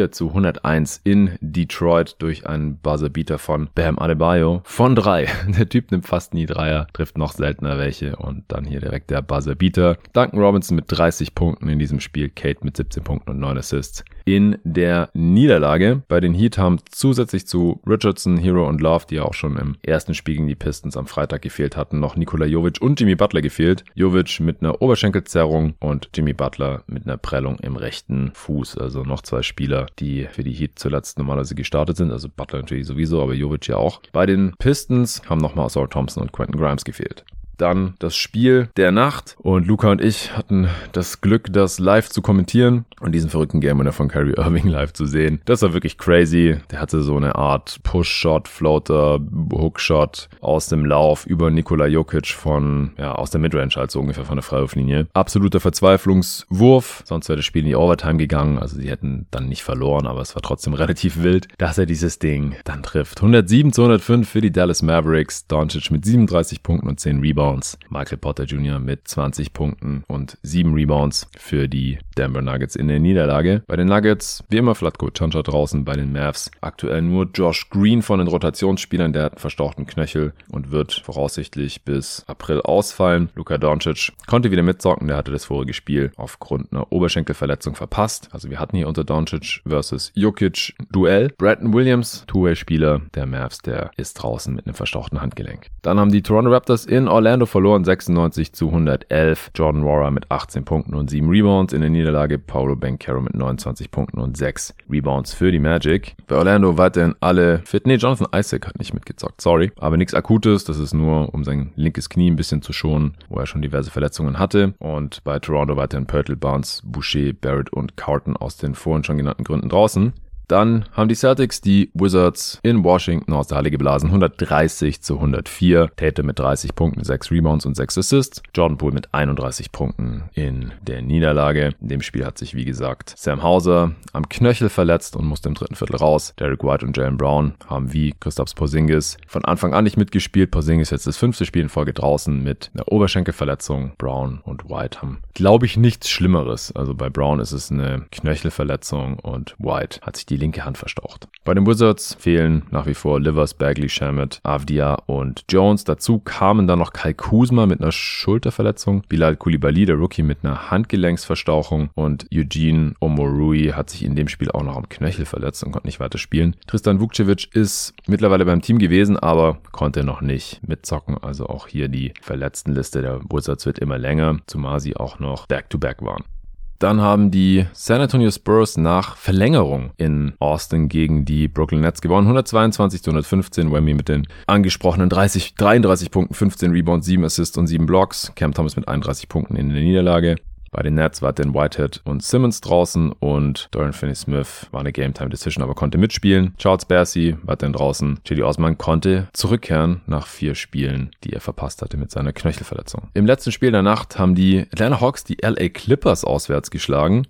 Speaker 2: 104-101 in Detroit durch einen Buzzer-Beater von Bam Adebayo von 3. Der Typ nimmt fast nie Dreier, trifft noch seltener welche und dann hier direkt der Buzzer-Beater. Duncan Robinson mit 30 Punkten in diesem Spiel, Kate mit 17 Punkten und 9 Assists. In der Niederlage bei den Heat haben zusätzlich zu Richardson, Hero und Love, die ja auch schon im ersten Spiel gegen die Pistons am Freitag gefehlt hatten, noch Nikola Jovic und Jimmy Butler gefehlt. Jovic mit einer Oberschenkelzerrung und Jimmy Butler mit einer Prellung im rechten Fuß. Also noch 2 Spieler, die für die Heat zuletzt normalerweise gestartet sind. Also Butler natürlich sowieso, aber Jovic ja auch. Bei den Pistons haben nochmal Ausar Thompson und Quentin Grimes gefehlt. Dann das Spiel der Nacht und Luca und ich hatten das Glück, das live zu kommentieren und diesen verrückten Game-Winner von Kyrie Irving live zu sehen. Das war wirklich crazy. Der hatte so eine Art Push-Shot, Floater, Hook-Shot aus dem Lauf über Nikola Jokic aus der Midrange, also ungefähr von der Freiwurflinie. Absoluter Verzweiflungswurf, sonst wäre das Spiel in die Overtime gegangen. Also sie hätten dann nicht verloren, aber es war trotzdem relativ wild, dass er dieses Ding dann trifft. 107-105 für die Dallas Mavericks. Doncic mit 37 Punkten und 10 Rebounds. Michael Porter Jr. mit 20 Punkten und 7 Rebounds für die Denver Nuggets in der Niederlage. Bei den Nuggets, wie immer, Vlatko Cancar draußen. Bei den Mavs aktuell nur Josh Green von den Rotationsspielern. Der hat einen verstauchten Knöchel und wird voraussichtlich bis April ausfallen. Luka Doncic konnte wieder mitzocken. Der hatte das vorige Spiel aufgrund einer Oberschenkelverletzung verpasst. Also wir hatten hier unter Doncic versus Jokic Duell. Brandon Williams, Two-Way-Spieler der Mavs, der ist draußen mit einem verstauchten Handgelenk. Dann haben die Toronto Raptors in Orlando verloren, 96-111. Jordan Nwora mit 18 Punkten und 7 Rebounds. In der Niederlage Paolo Banchero mit 29 Punkten und 6 Rebounds für die Magic. Bei Orlando weiterhin alle fit. Nee, Jonathan Isaac hat nicht mitgezockt, sorry. Aber nichts Akutes, das ist nur, um sein linkes Knie ein bisschen zu schonen, wo er schon diverse Verletzungen hatte. Und bei Toronto weiterhin Pirtle, Barnes, Boucher, Barrett und Carton aus den vorhin schon genannten Gründen draußen. Dann haben die Celtics die Wizards in Washington aus der Halle geblasen. 130-104. Tatum mit 30 Punkten, 6 Rebounds und 6 Assists. Jordan Poole mit 31 Punkten in der Niederlage. In dem Spiel hat sich, wie gesagt, Sam Hauser am Knöchel verletzt und musste im dritten Viertel raus. Derrick White und Jaylen Brown haben wie Kristaps Porzingis von Anfang an nicht mitgespielt. Porzingis jetzt das 5. Spiel in Folge draußen mit einer Oberschenkelverletzung. Brown und White haben, glaube ich, nichts Schlimmeres. Also bei Brown ist es eine Knöchelverletzung und White hat sich die linke Hand verstaucht. Bei den Wizards fehlen nach wie vor Livers, Bagley, Shamet, Avdia und Jones. Dazu kamen dann noch Kyle Kuzma mit einer Schulterverletzung, Bilal Coulibaly, der Rookie, mit einer Handgelenksverstauchung und Eugene Omorui hat sich in dem Spiel auch noch am Knöchel verletzt und konnte nicht weiter spielen. Tristan Vukcevic ist mittlerweile beim Team gewesen, aber konnte noch nicht mitzocken. Also auch hier die Verletztenliste der Wizards wird immer länger, zumal sie auch noch Back-to-Back waren. Dann haben die San Antonio Spurs nach Verlängerung in Austin gegen die Brooklyn Nets gewonnen. 122-115. Wemby mit den angesprochenen 33 Punkten, 15 Rebounds, 7 Assists und 7 Blocks. Cam Thomas mit 31 Punkten in der Niederlage. Bei den Nets war dann Whitehead und Simmons draußen und Dorian Finney-Smith war eine Game-Time-Decision, aber konnte mitspielen. Charles Bassey war dann draußen. Cedi Osman konnte zurückkehren nach 4 Spielen, die er verpasst hatte mit seiner Knöchelverletzung. Im letzten Spiel der Nacht haben die Atlanta Hawks die LA Clippers auswärts geschlagen.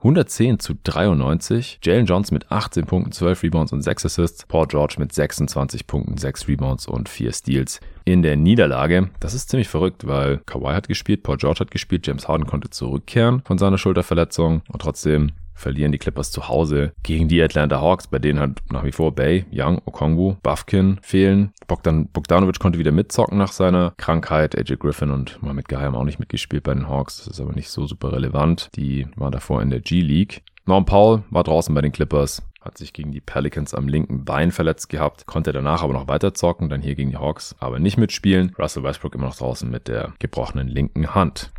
Speaker 2: 110-93. Jalen Johnson mit 18 Punkten, 12 Rebounds und 6 Assists. Paul George mit 26 Punkten, 6 Rebounds und 4 Steals. In der Niederlage, das ist ziemlich verrückt, weil Kawhi hat gespielt, Paul George hat gespielt, James Harden konnte zurückkehren von seiner Schulterverletzung und trotzdem verlieren die Clippers zu Hause gegen die Atlanta Hawks, bei denen halt nach wie vor Bay, Young, Okongwu, Bufkin fehlen. Bogdanovic konnte wieder mitzocken nach seiner Krankheit. AJ Griffin und Mohamed Ghai haben auch nicht mitgespielt bei den Hawks, das ist aber nicht so super relevant. Die waren davor in der G-League. Norm Powell war draußen bei den Clippers, hat sich gegen die Pelicans am linken Bein verletzt gehabt, konnte danach aber noch weiter zocken, dann hier gegen die Hawks, aber nicht mitspielen. Russell Westbrook immer noch draußen mit der gebrochenen linken Hand.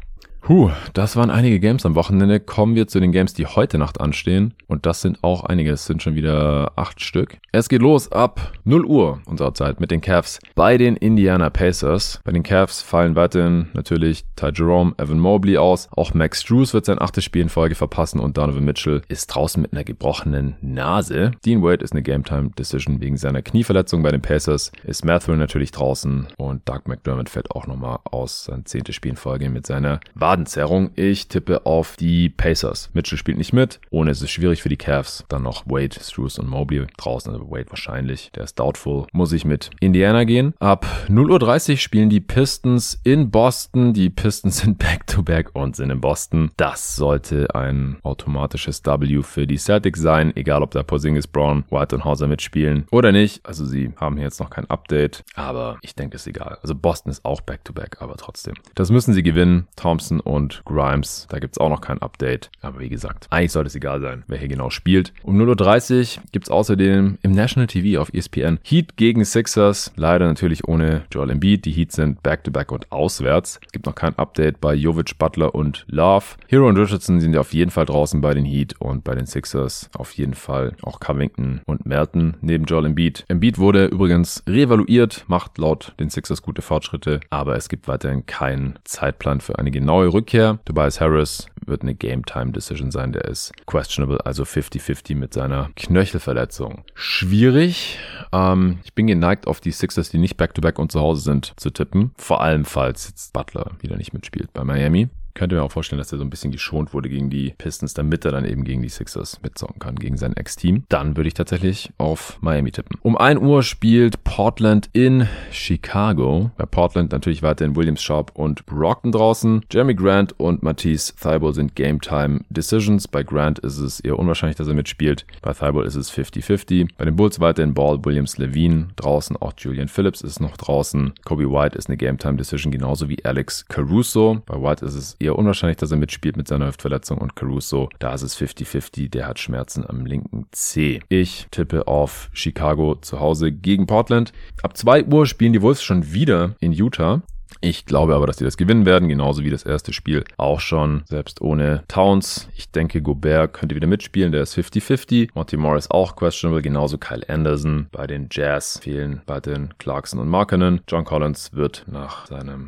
Speaker 2: Das waren einige Games am Wochenende. Kommen wir zu den Games, die heute Nacht anstehen. Und das sind auch einige. Es sind schon wieder 8 Stück. Es geht los ab 0 Uhr unserer Zeit mit den Cavs bei den Indiana Pacers. Bei den Cavs fallen weiterhin natürlich Ty Jerome, Evan Mobley aus. Auch Max Strus wird sein 8. Spiel in Folge verpassen und Donovan Mitchell ist draußen mit einer gebrochenen Nase. Dean Wade ist eine Game-Time-Decision wegen seiner Knieverletzung bei den Pacers. Ist Mathurin natürlich draußen und Doug McDermott fällt auch nochmal aus. Sein 10. Spiel in Folge mit seiner Wadenzerrung. Ich tippe auf die Pacers. Mitchell spielt nicht mit. Ohne ist es schwierig für die Cavs. Dann noch Wade, Strus und Mobley draußen. Also Wade wahrscheinlich. Der ist doubtful. Muss ich mit Indiana gehen. Ab 0:30 Uhr spielen die Pistons in Boston. Die Pistons sind Back-to-Back und sind in Boston. Das sollte ein automatisches W für die Celtics sein. Egal, ob da Porzingis, Brown, White und Hauser mitspielen oder nicht. Also sie haben hier jetzt noch kein Update. Aber ich denke, es ist egal. Also Boston ist auch Back-to-Back, aber trotzdem. Das müssen sie gewinnen. Thompson und Grimes, da gibt es auch noch kein Update. Aber wie gesagt, eigentlich sollte es egal sein, wer hier genau spielt. Um 0:30 Uhr gibt es außerdem im National TV auf ESPN Heat gegen Sixers. Leider natürlich ohne Joel Embiid. Die Heat sind Back-to-Back und auswärts. Es gibt noch kein Update bei Jovic, Butler und Love. Hero und Richardson sind ja auf jeden Fall draußen bei den Heat und bei den Sixers auf jeden Fall auch Covington und Merton neben Joel Embiid. Embiid wurde übrigens reevaluiert, macht laut den Sixers gute Fortschritte, aber es gibt weiterhin keinen Zeitplan für eine genaue Rückkehr. Tobias Harris wird eine Game-Time-Decision sein, der ist questionable, also 50-50 mit seiner Knöchelverletzung. Schwierig. Ich bin geneigt, auf die Sixers, die nicht Back-to-Back und zu Hause sind, zu tippen. Vor allem, falls jetzt Butler wieder nicht mitspielt bei Miami. Könnte mir auch vorstellen, dass er so ein bisschen geschont wurde gegen die Pistons, damit er dann eben gegen die Sixers mitzocken kann, gegen sein Ex-Team. Dann würde ich tatsächlich auf Miami tippen. Um 1 Uhr spielt Portland in Chicago. Bei Portland natürlich weiterhin Williams, Sharp und Brogdon draußen. Jeremy Grant und Matisse Thybulle sind Game-Time-Decisions. Bei Grant ist es eher unwahrscheinlich, dass er mitspielt. Bei Thybulle ist es 50-50. Bei den Bulls weiterhin Ball, Williams, Levine draußen. Auch Julian Phillips ist noch draußen. Kobe White ist eine Game-Time-Decision, genauso wie Alex Caruso. Bei White ist es eher unwahrscheinlich, dass er mitspielt mit seiner Hüftverletzung und Caruso, da ist es 50-50, der hat Schmerzen am linken Zeh. Ich tippe auf Chicago zu Hause gegen Portland. Ab 2 Uhr spielen die Wolves schon wieder in Utah. Ich glaube aber, dass die das gewinnen werden, genauso wie das erste Spiel auch schon, selbst ohne Towns. Ich denke, Gobert könnte wieder mitspielen, der ist 50-50. Monty Morris auch questionable, genauso Kyle Anderson. Bei den Jazz fehlen weiterhin Clarkson und Markkanen. John Collins wird nach seinem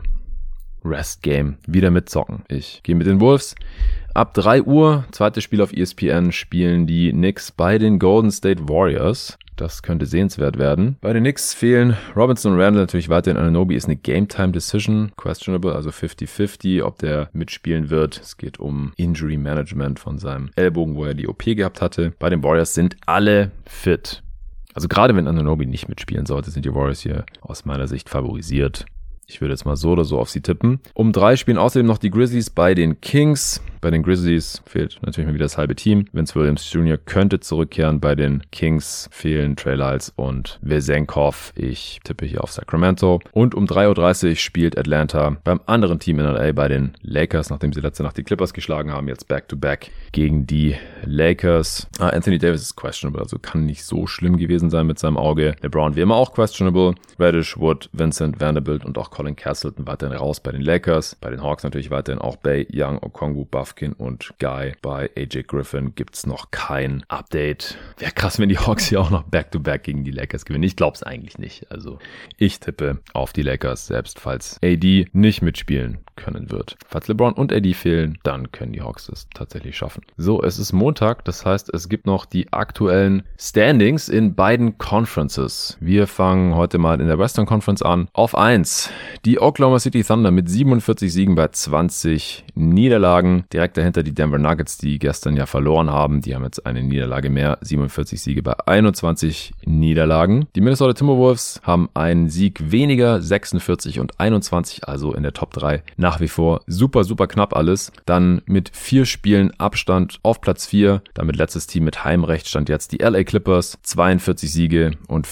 Speaker 2: Rest-Game wieder mitzocken. Ich gehe mit den Wolves. Ab 3 Uhr, zweites Spiel auf ESPN, spielen die Knicks bei den Golden State Warriors. Das könnte sehenswert werden. Bei den Knicks fehlen Robinson und Randle natürlich weiterhin. Anunoby ist eine Game-Time-Decision, questionable, also 50-50, ob der mitspielen wird. Es geht um Injury-Management von seinem Ellbogen, wo er die OP gehabt hatte. Bei den Warriors sind alle fit. Also gerade wenn Anunoby nicht mitspielen sollte, sind die Warriors hier aus meiner Sicht favorisiert. Ich würde jetzt mal so oder so auf sie tippen. Um 3 spielen außerdem noch die Grizzlies bei den Kings. Bei den Grizzlies fehlt natürlich mal wieder das halbe Team. Vince Williams Jr. könnte zurückkehren. Bei den Kings fehlen Trey Lyles und Vezenkov. Ich tippe hier auf Sacramento. Und um 3:30 Uhr spielt Atlanta beim anderen Team in LA bei den Lakers, nachdem sie letzte Nacht die Clippers geschlagen haben. Jetzt Back-to-Back gegen die Lakers. Anthony Davis ist questionable, also kann nicht so schlimm gewesen sein mit seinem Auge. LeBron wie immer auch questionable. Reddish, Wood, Vincent, Vanderbilt und auch Colin Castleton weiterhin raus bei den Lakers. Bei den Hawks natürlich weiterhin auch Bay, Young, Okongwu, Buffkin und Guy. Bei AJ Griffin gibt's noch kein Update. Wäre krass, wenn die Hawks hier auch noch Back-to-Back gegen die Lakers gewinnen. Ich glaube es eigentlich nicht. Also ich tippe auf die Lakers, selbst falls AD nicht mitspielen können wird. Falls LeBron und AD fehlen, dann können die Hawks es tatsächlich schaffen. So, es ist Montag, das heißt, es gibt noch die aktuellen Standings in beiden Conferences. Wir fangen heute mal in der Western Conference an. Auf 1 die Oklahoma City Thunder mit 47 Siegen bei 20 Niederlagen. Direkt dahinter die Denver Nuggets, die gestern ja verloren haben. Die haben jetzt eine Niederlage mehr. 47 Siege bei 21 Niederlagen. Die Minnesota Timberwolves haben einen Sieg weniger, 46 und 21, also in der Top 3 nach wie vor super, super knapp alles. Dann mit 4 Spielen Abstand auf Platz 4. Damit letztes Team mit Heimrecht stand jetzt die LA Clippers. 42 Siege und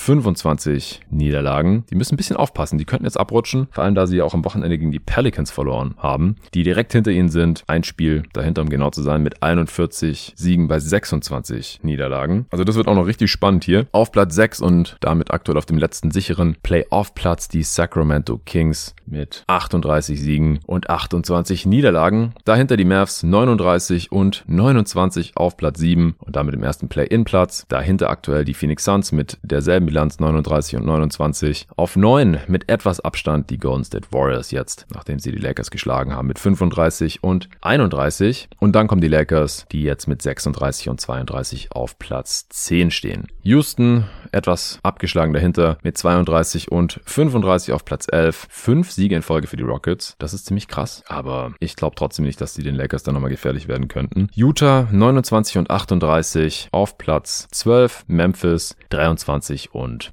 Speaker 2: 25 Niederlagen. Die müssen ein bisschen aufpassen. Die könnten jetzt abrutschen. Vor allem, da sie auch am Wochenende gegen die Pelicans verloren haben. Die direkt hinter ihnen sind. Ein Spiel Spiel dahinter, um genau zu sein, mit 41 Siegen bei 26 Niederlagen. Also das wird auch noch richtig spannend hier. Auf Platz 6 und damit aktuell auf dem letzten sicheren Playoff-Platz die Sacramento Kings mit 38 Siegen und 28 Niederlagen. Dahinter die Mavs 39 und 29 auf Platz 7 und damit im ersten Play-In-Platz. Dahinter aktuell die Phoenix Suns mit derselben Bilanz 39 und 29. Auf 9 mit etwas Abstand die Golden State Warriors jetzt, nachdem sie die Lakers geschlagen haben mit 35 und 31. Und dann kommen die Lakers, die jetzt mit 36 und 32 auf Platz 10 stehen. Houston etwas abgeschlagen dahinter mit 32 und 35 auf Platz 11. 5 Siege in Folge für die Rockets. Das ist ziemlich krass, aber ich glaube trotzdem nicht, dass die den Lakers dann nochmal gefährlich werden könnten. Utah 29 und 38 auf Platz 12. Memphis 23 und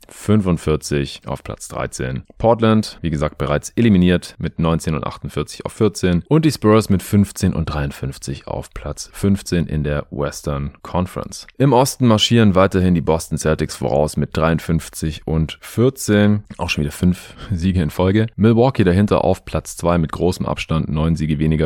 Speaker 2: 45 auf Platz 13. Portland, wie gesagt, bereits eliminiert mit 19 und 48 auf 14. Und die Spurs mit 15 und 53 auf Platz 15 in der Western Conference. Im Osten marschieren weiterhin die Boston Celtics voraus mit 53 und 14. Auch schon wieder 5 Siege in Folge. Milwaukee dahinter auf Platz 2 mit großem Abstand, 9 Siege weniger,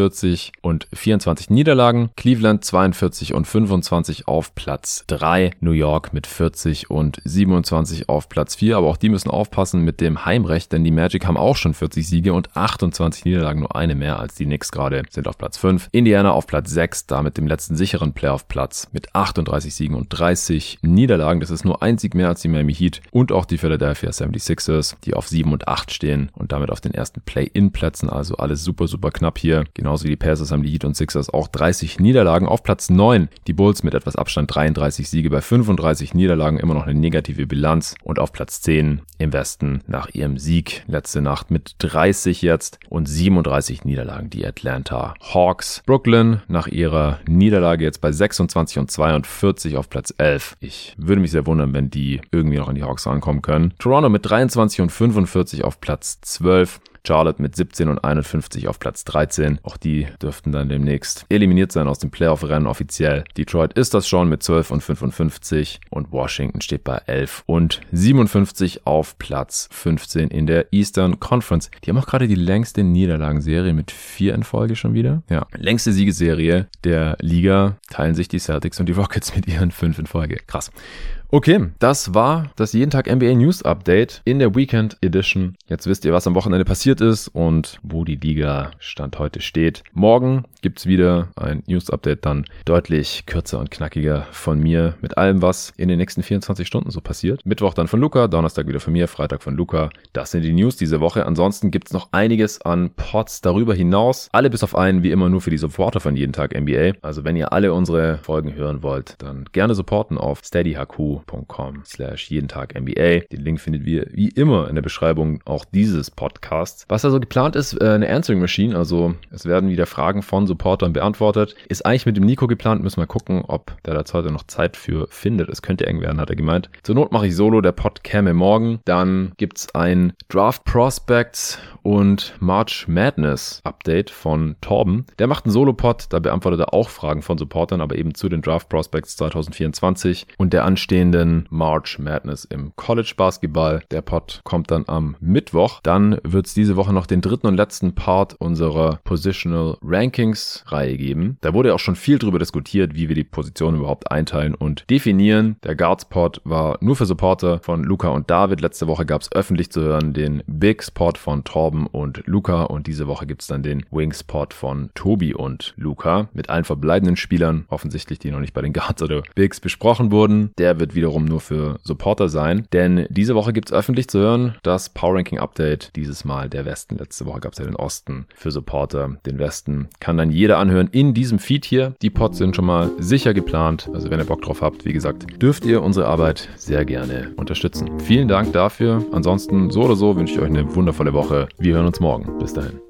Speaker 2: 44 und 24 Niederlagen. Cleveland 42 und 25 auf Platz 3. New York mit 40 und 27 auf Platz 4. Aber auch die müssen aufpassen mit dem Heimrecht, denn die Magic haben auch schon 40 Siege und 28 Niederlagen, nur eine mehr als die Knicks gerade, sind auf Platz 5. Indiana auf Platz 6, damit dem letzten sicheren Playoff-Platz mit 38 Siegen und 30 Niederlagen. Das ist nur ein Sieg mehr als die Miami Heat und auch die Philadelphia 76ers, die auf 7 und 8 stehen und damit auf den ersten Play-In-Plätzen, also alles super, super knapp hier. Genauso wie die Pacers haben die Heat und Sixers auch 30 Niederlagen. Auf Platz 9 die Bulls mit etwas Abstand 33 Siege bei 35 Niederlagen, immer noch eine negative Bilanz. Und auf Platz 10 im Westen nach ihrem Sieg letzte Nacht mit 30 jetzt und 37 Niederlagen die Atlanta Hawks. Brooklyn nach ihrer Niederlage jetzt bei 26 und 42 auf Platz 11. Ich würde mich sehr wundern, wenn die irgendwie noch an die Hawks rankommen können. Toronto mit 23 und 45 auf Platz 12. Charlotte mit 17 und 51 auf Platz 13. Auch die dürften dann demnächst eliminiert sein aus dem Playoff-Rennen offiziell. Detroit ist das schon mit 12 und 55 und Washington steht bei 11 und 57 auf Platz 15 in der Eastern Conference. Die haben auch gerade die längste Niederlagenserie mit 4 in Folge schon wieder. Ja, längste Siegesserie der Liga teilen sich die Celtics und die Rockets mit ihren 5 in Folge. Krass. Okay, das war das jeden Tag NBA News Update in der Weekend Edition. Jetzt wisst ihr, was am Wochenende passiert ist und wo die Liga Stand heute steht. Morgen gibt's wieder ein News Update, dann deutlich kürzer und knackiger von mir mit allem, was in den nächsten 24 Stunden so passiert. Mittwoch dann von Luca, Donnerstag wieder von mir, Freitag von Luca. Das sind die News diese Woche. Ansonsten gibt's noch einiges an Pods darüber hinaus. Alle bis auf einen, wie immer, nur für die Supporter von jeden Tag NBA. Also wenn ihr alle unsere Folgen hören wollt, dann gerne supporten auf steadyhq.com/jeden-tag-NBA. Den Link findet ihr wie immer in der Beschreibung auch dieses Podcasts. Was also geplant ist, eine Answering Machine, also es werden wieder Fragen von Supportern beantwortet. Ist eigentlich mit dem Nico geplant, müssen wir gucken, ob der da heute noch Zeit für findet. Es könnte eng werden, hat er gemeint. Zur Not mache ich solo, der Pod käme morgen. Dann gibt's ein Draft Prospects und March Madness Update von Torben. Der macht einen Solo-Pod, da beantwortet er auch Fragen von Supportern, aber eben zu den Draft Prospects 2024 und der anstehenden March Madness im College Basketball. Der Pod kommt dann am Mittwoch. Dann wird's diese Woche noch den dritten und letzten Part unserer Positional Rankings Reihe geben. Da wurde auch schon viel drüber diskutiert, wie wir die Positionen überhaupt einteilen und definieren. Der Guards Pod war nur für Supporter von Luca und David. Letzte Woche gab's öffentlich zu hören den Bigs Pod von Torben und Luca und diese Woche gibt's dann den Wings Pod von Tobi und Luca mit allen verbleibenden Spielern, offensichtlich die noch nicht bei den Guards oder Bigs besprochen wurden. Der wird wiederum nur für Supporter sein, denn diese Woche gibt's öffentlich zu hören das Power Ranking Update, dieses Mal der Westen. Letzte Woche gab's ja den Osten für Supporter. Den Westen kann dann jeder anhören in diesem Feed hier. Die Pods sind schon mal sicher geplant, also wenn ihr Bock drauf habt, wie gesagt, dürft ihr unsere Arbeit sehr gerne unterstützen. Vielen Dank dafür. Ansonsten so oder so wünsche ich euch eine wundervolle Woche. Wir hören uns morgen. Bis dahin.